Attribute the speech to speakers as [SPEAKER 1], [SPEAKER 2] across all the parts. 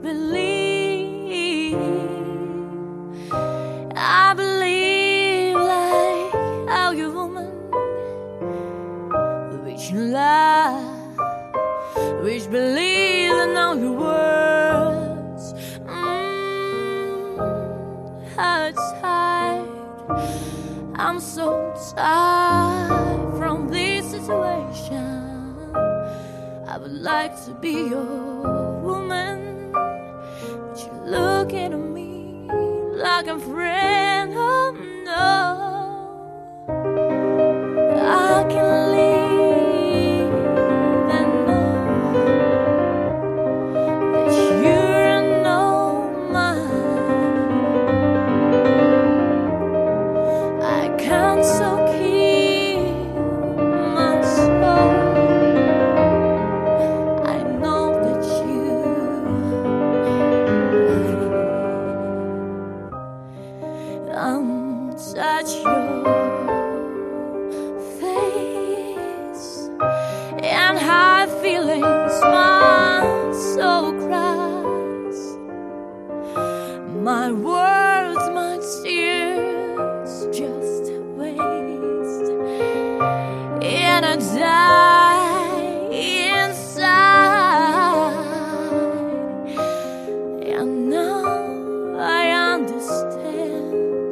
[SPEAKER 1] believe like how you woman, which lie, which believe in all your words. Outside, I'm so tired from this situation. I would like to be your woman, but you're looking at me like a friend. Oh no, I can leave and know that you're no mine. I can't so keep my soul. I know that you touch your face and hide feelings my soul cries. My words, my tears just waste, and I die inside. And now I understand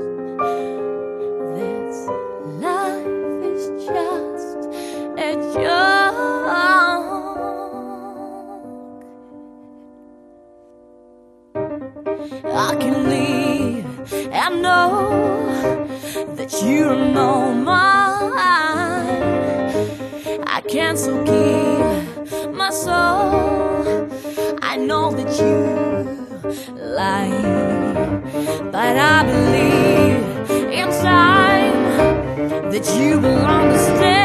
[SPEAKER 1] this life is just a joke. I can leave and know that you don't know mine. I can't so keep my soul. I know that you lie, but I believe in time that you will understand.